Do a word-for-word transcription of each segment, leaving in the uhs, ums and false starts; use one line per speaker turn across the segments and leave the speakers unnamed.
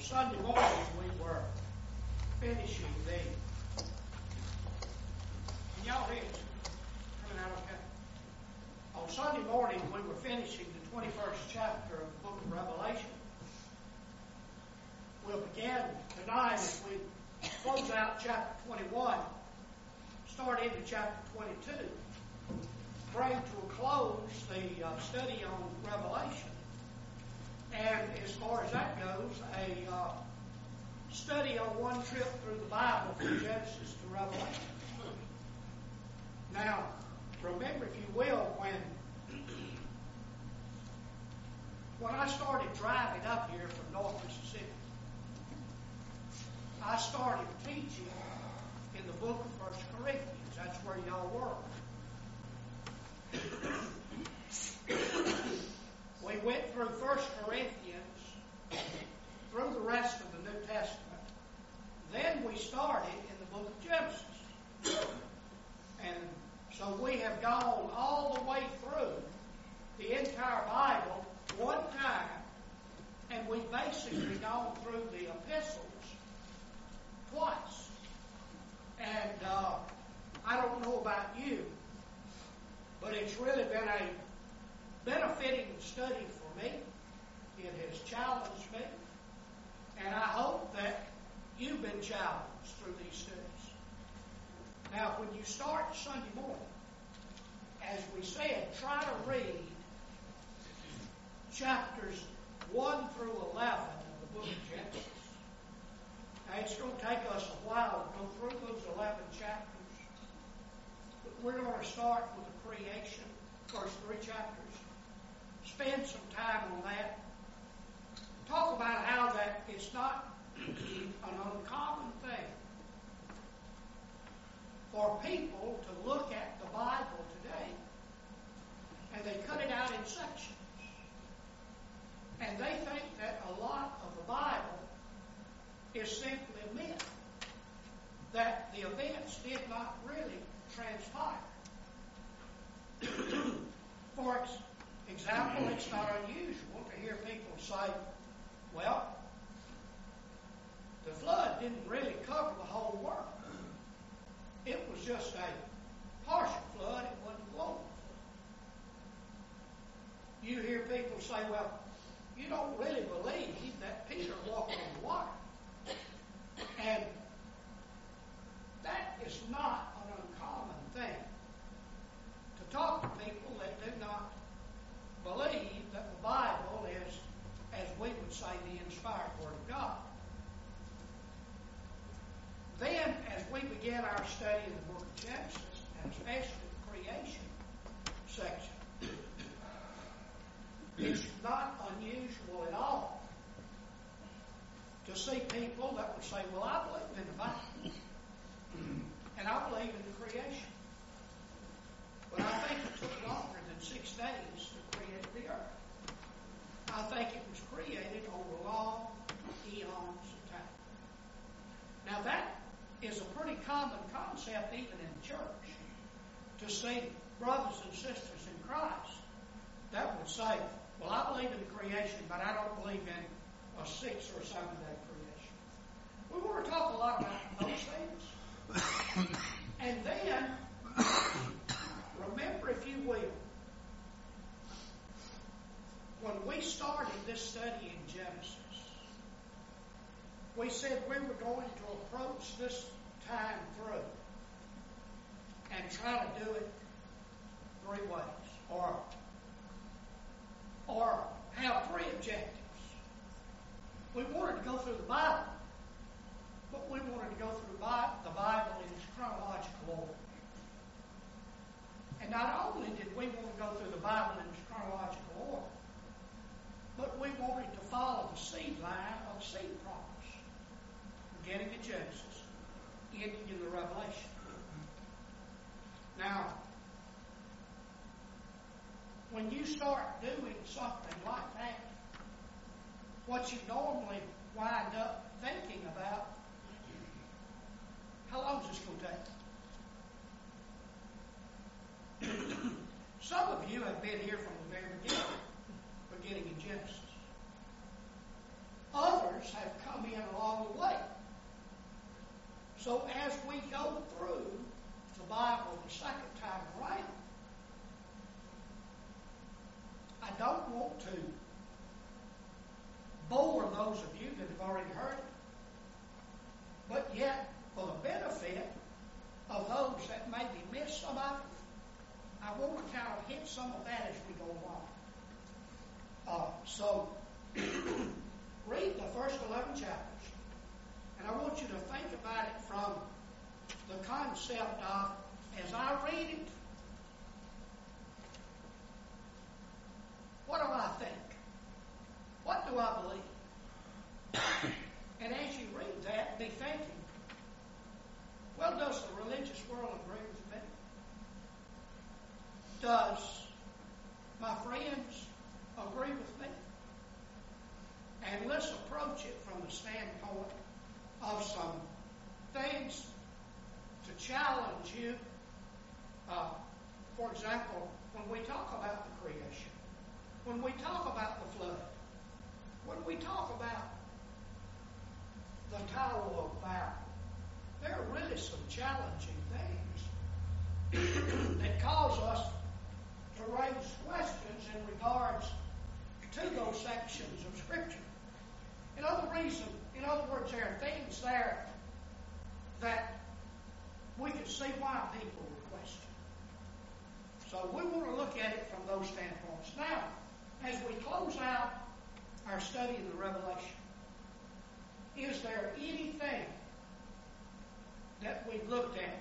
Sunday morning we were finishing the. Can y'all hear us? Coming out okay? On Sunday morning we were finishing the twenty-first chapter of the book of Revelation. We'll begin tonight as we close out chapter twenty-one, start into chapter twenty-two, bring to a close the uh, study on Revelation. And as far as that goes, a uh, study on one trip through the Bible from Genesis to Revelation. Now, remember, if you will, when when I started driving up here from North Mississippi, I started teaching in the book of First Corinthians. That's where y'all were. We went through First Corinthians, through the rest of the New Testament. Then we started in the book of Genesis. And so we have gone all the way through the entire Bible one time, and we've basically gone through the epistles twice. And uh, I don't know about you, but it's really been a benefiting study for me. It has challenged me, and I hope that you've been challenged through these studies. Now, when you start Sunday morning, as we said, try to read chapters one through eleven of the book of Genesis. Now, it's going to take us a while to go through those eleven chapters, but we're going to start with the creation, first three chapters. Spend some time on that. Talk about how that it's not an uncommon thing for people to look at the Bible today and they cut it out in sections. And they think that a lot of the Bible is simply a myth, that the events did not really transpire. For example, it's not unusual to hear people say, well, the flood didn't really cover the whole world. It was just a partial flood, it wasn't a global flood. You hear people say, well, you don't really believe that Peter walked on the water. And that is not an uncommon thing to talk to people that do not believe that the Bible is, as we would say, the inspired Word of God. Then, as we begin our study in the book of Genesis, and especially the creation section, it's not unusual at all to see people that would say, well, I believe in the Bible, and I believe in the creation. But I think it took longer than six days to create the earth. I think it was created over long eons of time. Now that is a pretty common concept even in the church, to see brothers and sisters in Christ that would say, well, I believe in the creation, but I don't believe in a six or seven day creation. We want to talk a lot about those things. And then, remember, if you will, when we started this study in Genesis, we said we were going to approach this time through and try to do it three ways, or, or have three objectives. We wanted to go through the Bible, but we wanted to go through the Bible in its chronological order. And not only did we want to go through the Bible in its chronological order, but we wanted to follow the seed line of seed promise, beginning in Genesis, ending in the Revelation. Now, when you start doing something like that, what you normally wind up thinking about, how long is this going to take? Some of you have been here from the very beginning, beginning in Genesis. Others others have come in along the way. So as we go through the Bible the second time around, I don't want to bore those of you that have already heard it, but yet, for the benefit of those that maybe missed some of it, I want to kind of hit some of that as we go along. Uh, so, read the first eleven chapters, and I want you to think about it from the concept of, as I read it, what do I think? What do I believe? And as you read that, be thinking, well, does the religious world agree with me? Does my friends agree with me? And let's approach it from the standpoint of some things to challenge you. Uh, for example, when we talk about the creation, when we talk about the flood, when we talk about the Tower of Babel, there are really some challenging things that cause us to raise questions in regards to those sections of Scripture. In other reason, in other words, there are things there that we can see why people would question. So we want to look at it from those standpoints. Now, as we close out our study of the Revelation, is there anything that we've looked at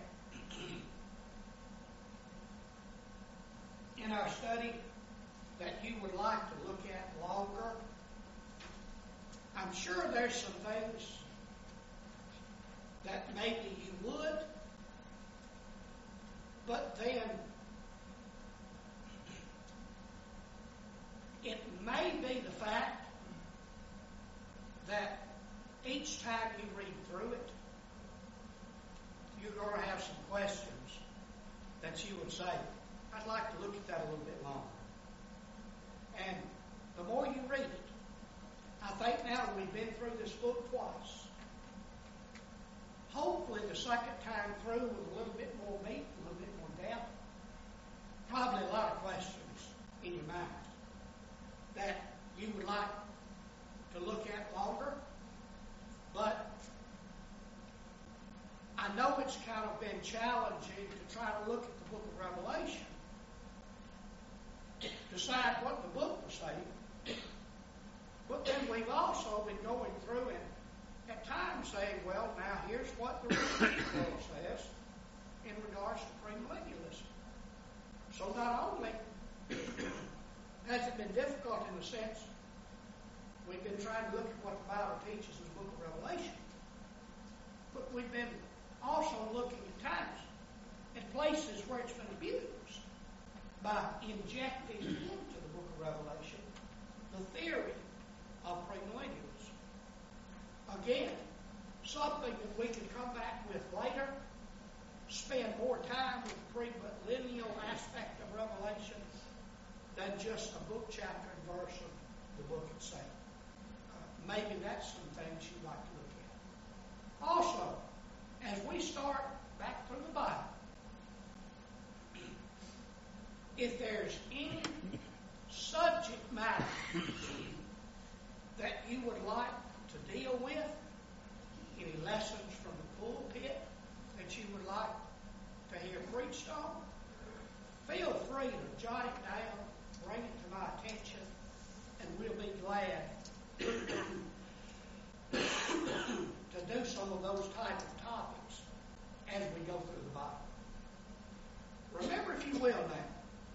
in our study that you would like to look at longer? I'm sure there's some things that maybe you would, but then it may be the fact that each time you read through it, you're going to have some questions that you would say, I'd like to look at that a little bit longer. And the more you read it, I think now that we've been through this book twice, hopefully the second time through with a little bit more meat, a little bit more depth, probably a lot of questions in your mind that you would like to look at longer. But I know it's kind of been challenging to try to look at the book of Revelation, decide what the book was saying, but then we've also been going through and at times saying, well, now here's what the religious world says in regards to premillennialism. So not only has it been difficult in the sense we've been trying to look at what the Bible teaches in the book of Revelation, but we've been also looking at times at places where it's been abused by injecting into the book of Revelation the theory of premillennialism. Again, something that we can come back with later, spend more time with the premillennial aspect of Revelation than just a book, chapter, and verse of the book itself. Uh, maybe that's some things you'd like to look at. Also, as we start back through the Bible, if there's any subject matter that you would like to deal with, any lessons from the pulpit that you would like to hear preached on, feel free to jot it down, bring it to my attention, and we'll be glad to do some of those type of topics as we go through the Bible. Remember, if you will now,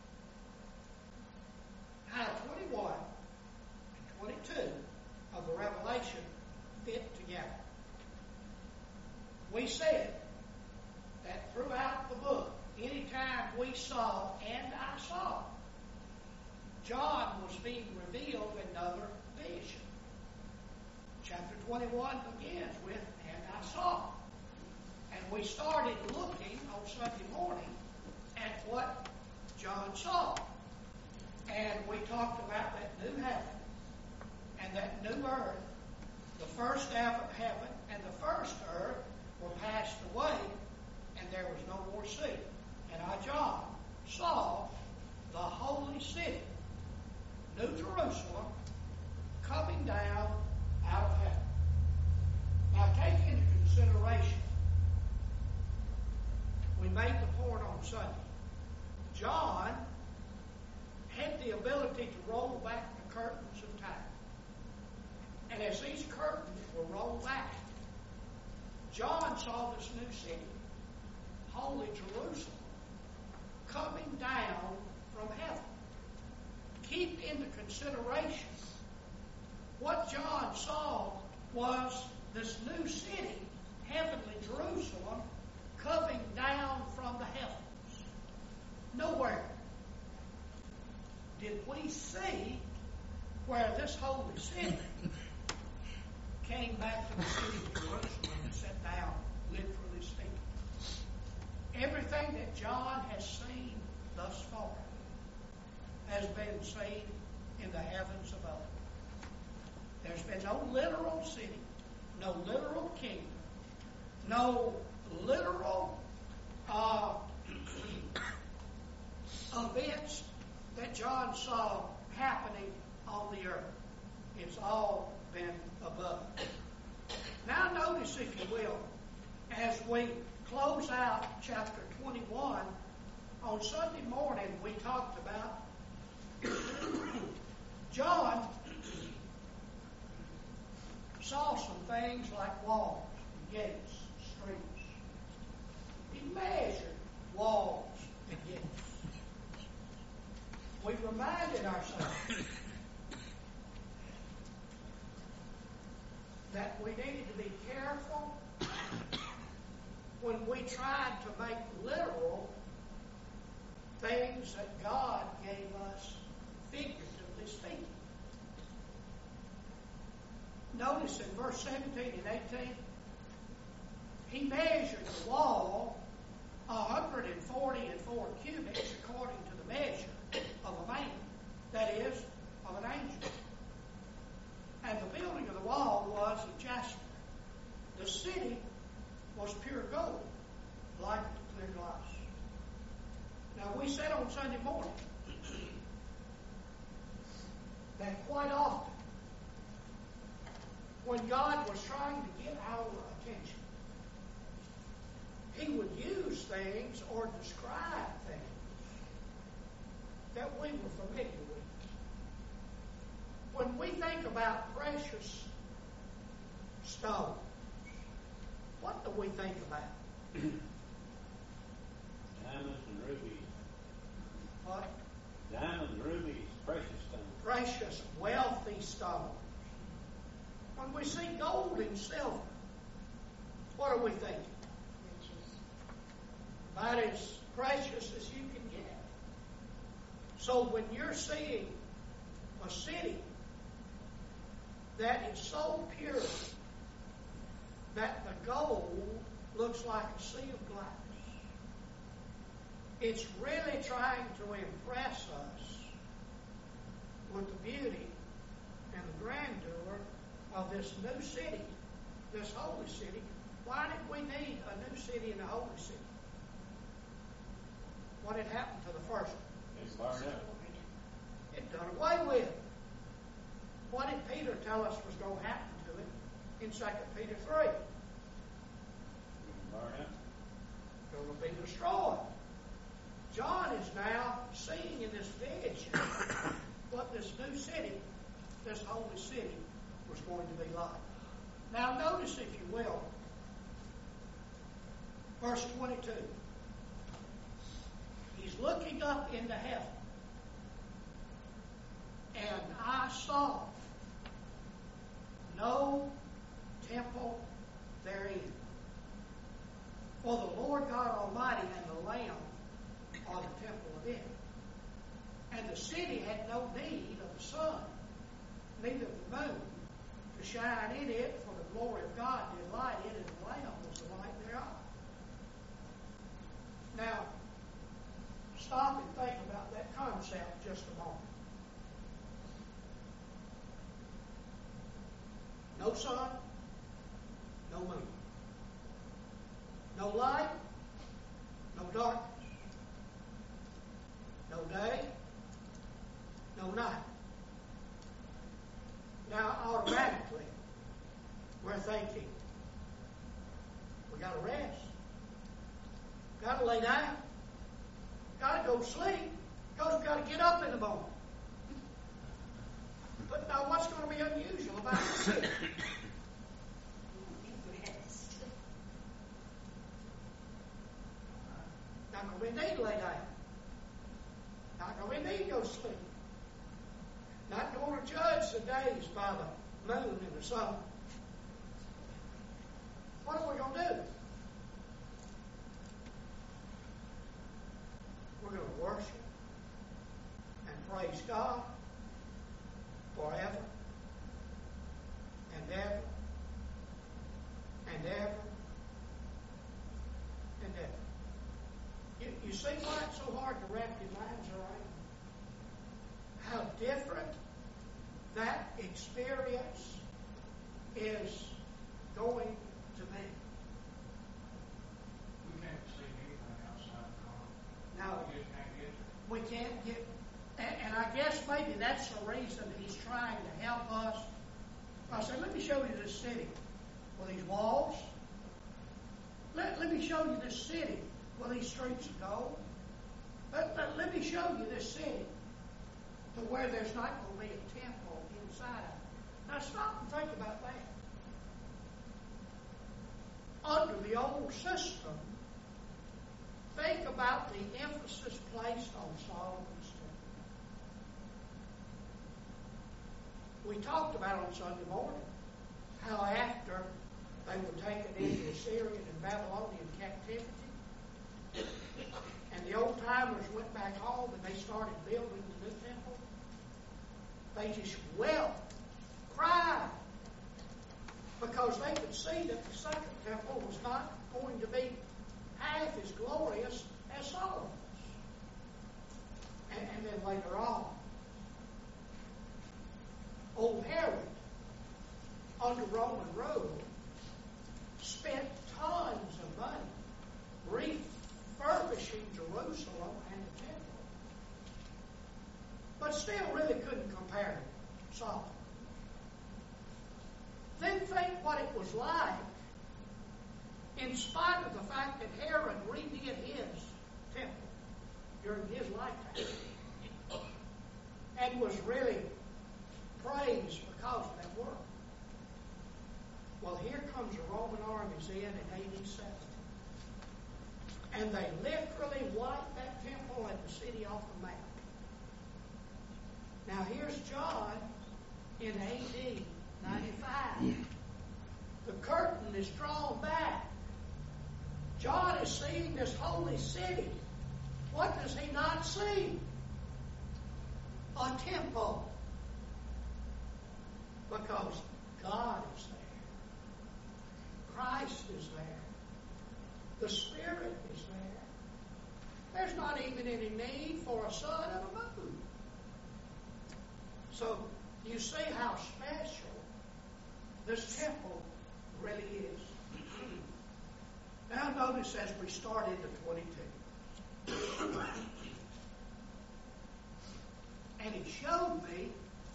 how twenty-one and twenty-two of the Revelation fit together. We said that throughout the book, anytime we saw, and I saw, John was being revealed another vision. Chapter twenty-one begins with, and I saw. And we started looking on Sunday morning at what John saw. And we talked about that new heaven and that new earth The first heaven and the first earth were passed away, and there was no more sea. And I, John, saw the holy city, New Jerusalem, coming down out of heaven. Now take into consideration, we made the point on Sunday, John had the ability to roll back the curtains of time. And as these curtains were rolled back, John saw this new city, holy Jerusalem, coming down from heaven. Keep into consideration, what John saw was this new city, heavenly Jerusalem, coming down from the heavens. Nowhere did we see where this holy city came back to the city of Jerusalem and sat down, literally speaking. Everything that John has seen thus far has been seen in the heavens above. There's been no literal city, no literal kingdom, no literal uh, events that John saw happening on the earth. It's all been above. Now notice, if you will, as we close out chapter twenty-one, on Sunday morning we talked about John saw some things like walls, gates, streets. He measured walls and gates. We reminded ourselves that we needed to be careful when we tried to make literal things that God gave us figuratively speaking. Notice in verse seventeen and eighteen, he measured the wall one hundred forty and four cubits according to the measure of a man, that is, of an angel. And the building of the wall was of jasper. The city was pure gold, like clear glass. Now we said on Sunday morning that quite often when God was trying to get our attention, He would use things or describe things that we were familiar with. When we think about precious stones, what do we think about?
Diamonds and rubies.
What?
Diamonds, rubies, precious stones.
Precious, wealthy stones. When we see gold and silver, what are we thinking? About as precious as you can get. So when you're seeing a city that is so pure that the gold looks like a sea of glass, it's really trying to impress us with the beauty and the grandeur of this new city, this holy city. Why did we need a new city and a holy city? What had happened to the first one?
It's burned up.
It done away with. What did Peter tell us was going to happen to it in Second Peter three?
Burned up.
Going to be destroyed. John is now seeing in this vision what this new city, this holy city, was going to be like. Now notice, if you will, verse twenty-two. He's looking up into heaven. And I saw no temple therein. For the Lord God Almighty and the Lamb are the temple of it. And the city had no need of the sun, neither the moon, to shine in it, for the glory of God did light it, and the Lamb was the light thereof. Now, stop and think about that concept just a moment. No sun, no moon. No light, no darkness. No day, no night. Now, automatically, we're thinking, we got to rest. Got to lay down. Got to go to sleep. Because we've got to get up in the morning. But now, what's going to be unusual about it? Not going to be need to lay down. Not going to need to go to sleep. Not going to judge the days by the moon and the sun. What are we going to do? We're going to worship and praise God forever and ever and ever and ever. You, you see why it's so hard to wrap your minds around? How different that experience is going to be.
We can't see anything outside the car.
Now,
We just can't get there.
we can't get, and, and I guess maybe that's the reason he's trying to help us. I said, let me show you this city with these walls. Let, let me show you this city with these streets of gold. Let, let, let me show you this city to where there's not going to be a temple inside of it. Now stop and think about that. Under the old system, think about the emphasis placed on Solomon's temple. We talked about on Sunday morning how after they were taken into Assyrian and Babylonian captivity, and the old timers went back home and they started building the new temple, they just wept, cried, because they could see that the second temple was not going to be half as glorious as Solomon's. And, and then later on, old Herod, under Roman rule, spent tons of money refurbishing Jerusalem and the temple, but still really couldn't compare to Solomon. Then think what it was like, in spite of the fact that Herod redid his temple during his lifetime and was really praised because of that work. Well, here comes the Roman armies in in A D seventy. And they literally wiped that temple and the city off the map. Now here's John in A D ninety-five. The curtain is drawn back. John is seeing this holy city. What does he not see? A temple. Because God is there. Christ is there. The Spirit is there. There's not even any need for a sun and a moon. So, you see how special this temple really is. Now notice as we start into twenty-two. And he showed me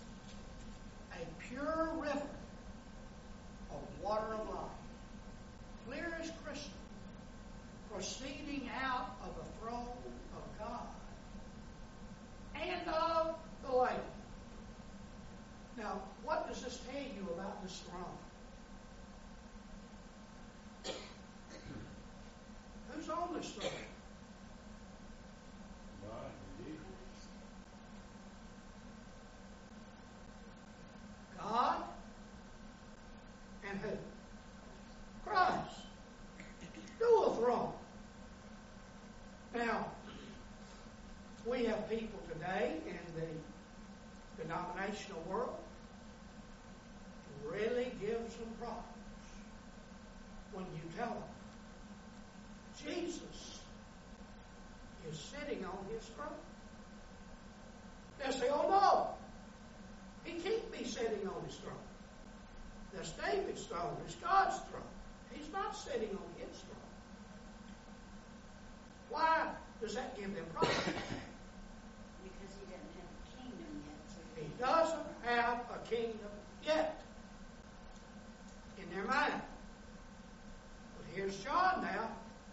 a pure river of water of life, clear as crystal, proceeding out of the throne of God and of the Lamb. Now, what does this tell you about this throne? Who's on this throne?
God, indeed.
God and who? Christ. Dual throne. Now, we have people today in the denominational world really gives them problems when you tell them Jesus is sitting on his throne. They say, oh no, he can't be sitting on his throne. The That's David's throne. It's God's throne. He's not sitting on his throne. Why does that give them problems?
Because he doesn't have a kingdom yet. So
He doesn't have a kingdom yet in their mind. But here's John now,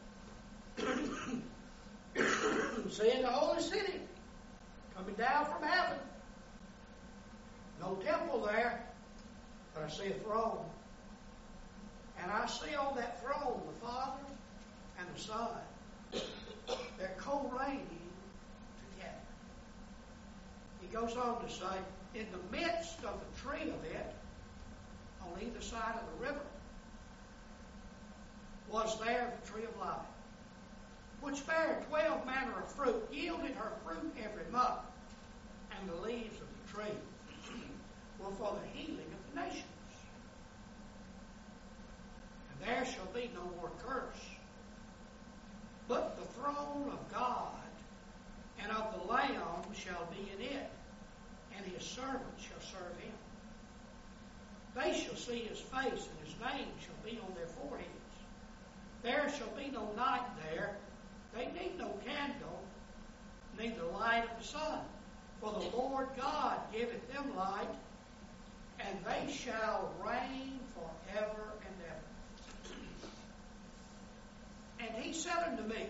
seeing the holy city coming down from heaven. No temple there, but I see a throne. And I see on that throne the Father and the Son. They're co-reigning together. He goes on to say, in the midst of the tree of it, on either side of the river, was there the tree of life, which bare twelve manner of fruit, yielded her fruit every month, and the leaves of the tree were for the healing of the nations. And there shall be no more curse, but the throne of God and of the Lamb shall be in it, and his servants shall serve him. They shall see his face, and his name shall be on their foreheads. There shall be no night there. They need no candle, neither light of the sun. For the Lord God giveth them light, and they shall reign forever and ever. And he said unto me,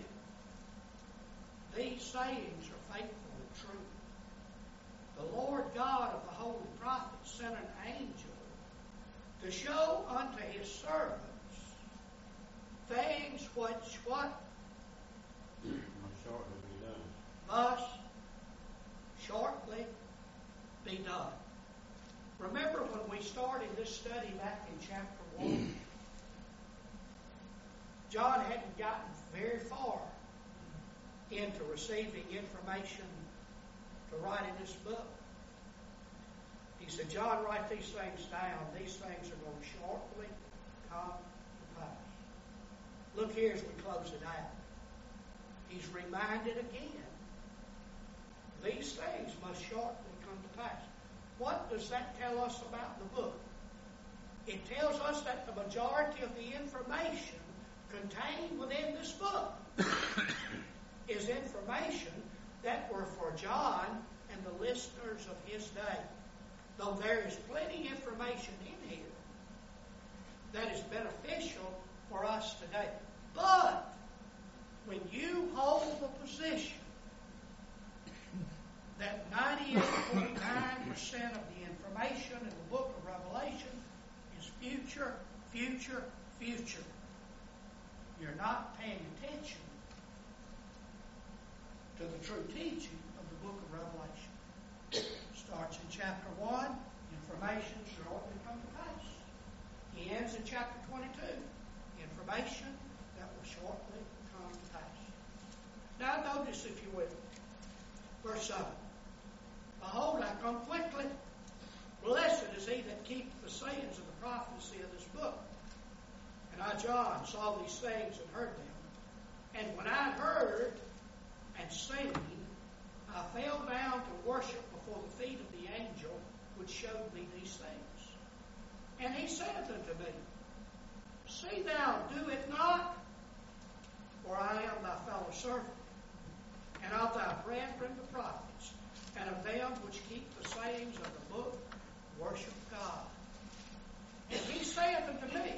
these sayings are faithful and true. The Lord God of the holy prophets sent an angel to show unto his servants things which what?
Must shortly be done.
Must shortly be done. Remember when we started this study back in chapter one? John hadn't gotten very far into receiving information to write in this book. He said, John, write these things down. These things are going to shortly come to pass. Look here as we close it out. He's reminded again, these things must shortly come to pass. What does that tell us about the book? It tells us that the majority of the information contained within this book is information that were for John and the listeners of his day. Though there is plenty of information in here that is beneficial for us today. But when you hold the position that ninety-eight point nine percent of the information in the book of Revelation is future, future, future, you're not paying attention to the true teaching of the book of Revelation. Starts in chapter one, information shortly come to pass. He ends in chapter twenty-two, information that will shortly come to pass. Now notice, if you will, verse seven. Behold, I come quickly. Blessed is he that keepeth the sayings of the prophecy of this book. And I, John, saw these things and heard them. And when I heard and seen, I fell down to worship before the feet of the angel which showed me these things. And he said unto me, see thou do it not, for I am thy fellow servant, and of thy brethren the prophets, and of them which keep the sayings of the book, worship God. And he saith unto me,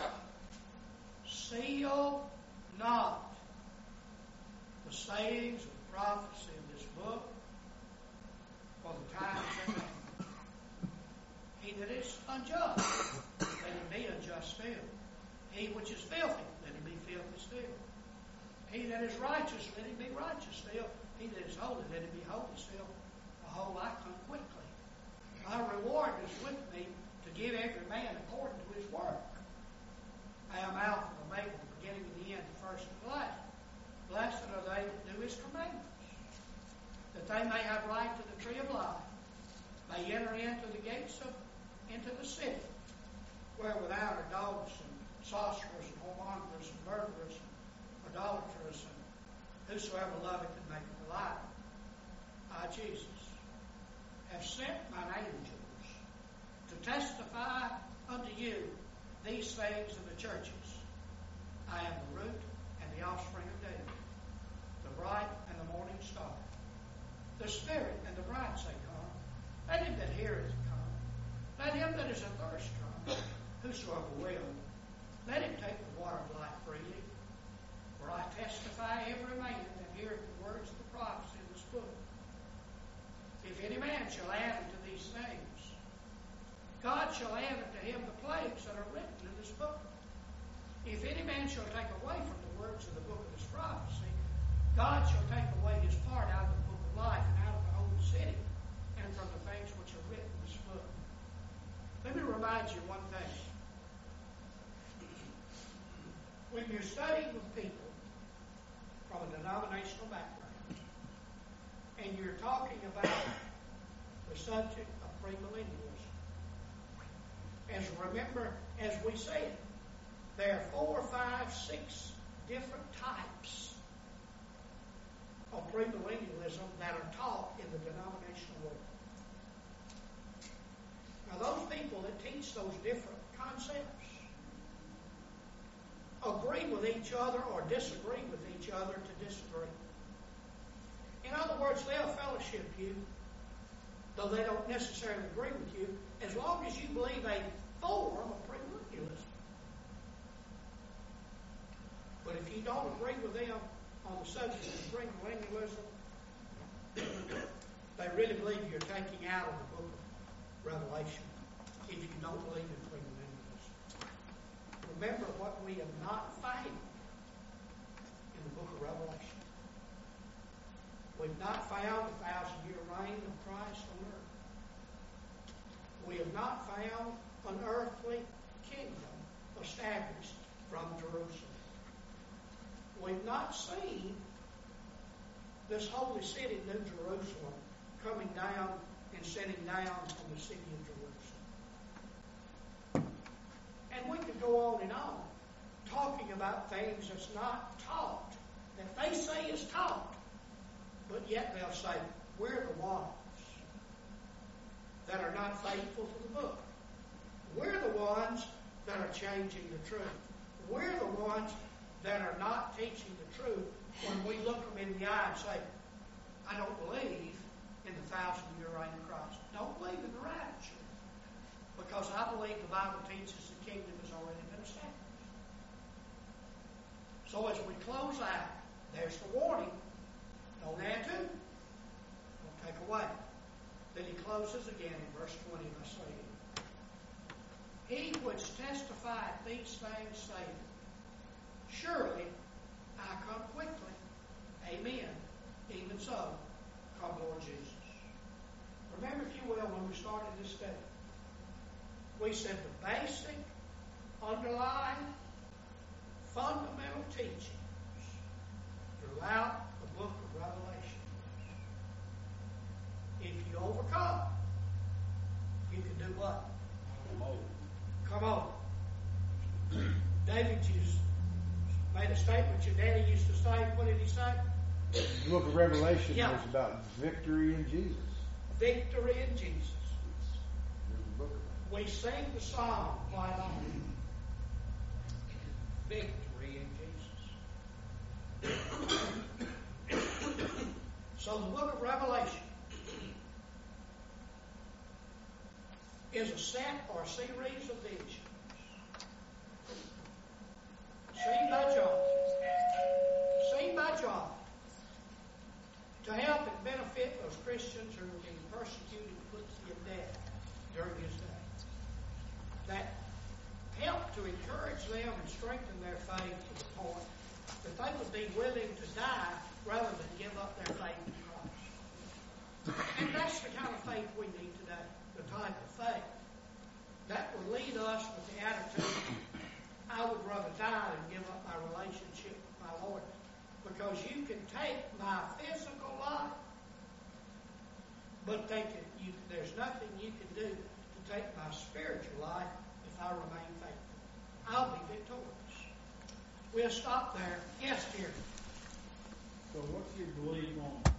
seal not the sayings of the prophecy of this book, for the time is at hand. He that is unjust, let him be unjust still. He which is filthy, let him be filthy still. He that is righteous, let him be righteous still. He that is holy, let him be holy still. Behold, I come quickly. My reward is with me to give every man according to his work. I am Alpha and Omega, the beginning and the end, the first and the last. Blessed are they that do his commandments, that they may have right to the tree of life, may enter into the gates of, into the city, where without are dogs and sorcerers and whoremongers and murderers and idolaters and whosoever loveth and maketh a lie. I, Jesus, have sent mine angels to testify unto you these things in the churches. I am the root and the offspring of David, the bright and the morning star. The Spirit and the bride say, Come. Let him that heareth come. Let him that is athirst come. Whosoever will, let him take the water of life freely. For I testify every man that heareth the words of the prophets in this book. If any man shall add unto these things, God shall add unto him the plagues that are written in this book. If any man shall take away from the words of the book of this prophecy, God shall take away his part out of the book of life and out of the holy city and from the things which are written in this book. Let me remind you one thing. When you're studying with people from a denominational background and you're talking about the subject of premillennialism, as remember, as we said, there are four, five, six different types of premillennialism that are taught in the denominational world. Now, those people that teach those different concepts agree with each other or disagree with each other to disagree. In other words, they'll fellowship you, though they don't necessarily agree with you, as long as you believe a form of premillennialism. But if you don't agree with them on the subject of premillennialism, they really believe you're taking out of the book of Revelation if you don't believe in premillennialism. Remember what we have not found in the book of Revelation. We've not found the thousand-year reign of Christ on earth. We have not found an earthly kingdom established from Jerusalem. We've not seen this holy city, New Jerusalem, coming down and setting down on the city of Jerusalem. And we could go on and on, talking about things that's not taught, that they say is taught, but yet they'll say, we're the ones that are not faithful to the book. We're the ones that are changing the truth. We're the ones that are not teaching the truth when we look them in the eye and say, I don't believe in the thousand-year reign of Christ. Don't believe in the rapture. Because I believe the Bible teaches the kingdom has already been established. So as we close out, there's the warning. Don't add to. Don't take away. Then he closes again in verse twenty by saying, He which testifieth these things saith, Surely I come quickly. Amen. Even so, come Lord Jesus. Remember, if you will, when we started this study, we said the basic, underlying, fundamental teachings throughout the book of Revelation. If you overcome, you can do what?
Come on.
Come on. David used, made a statement your daddy used to say. What did he say?
The book of Revelation
Yeah.
is about victory in Jesus.
Victory in Jesus.
There's a book of
We sing the song quite often. Victory in Jesus. So the book of Revelation is a set or a series of visions seen by John, seen by John, to help and benefit those Christians who were being persecuted and put to death during his day. That helped to encourage them and strengthen their faith to the point that they would be willing to die rather than give up their faith in Christ. And that's the kind of faith we need today, the type of faith that would lead us with the attitude, I would rather die than give up my relationship with my Lord. Because you can take my physical life, but they can, you, there's nothing you can do to take my spiritual life if I remain faithful. I'll be victorious. We'll stop there. Yes, dear.
So what's your belief on